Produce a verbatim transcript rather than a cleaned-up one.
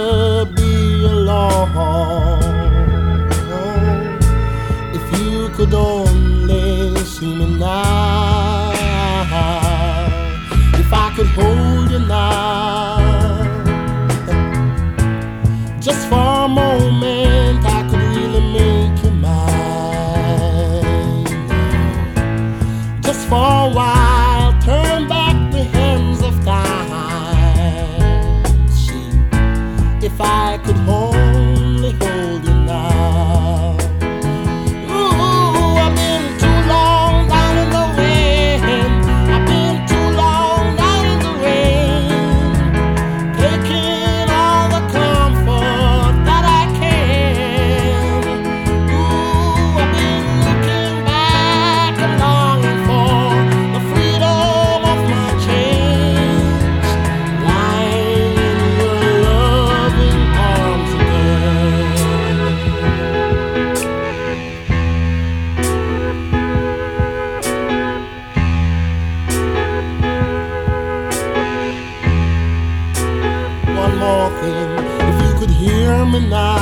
never be alone. If you could only see me now, if I could hold you now, just for a moment I could really make you mine. Just for a while, turn back the hands of time. See, if I could only hold you now. Ooh, I've been too long down in the rain. I've been too long down in the rain, taking all the comfort that I can. Ooh, I've been looking back and longing for the freedom of my chains, lying in your loving arms again. One more thing, if you could hear me now,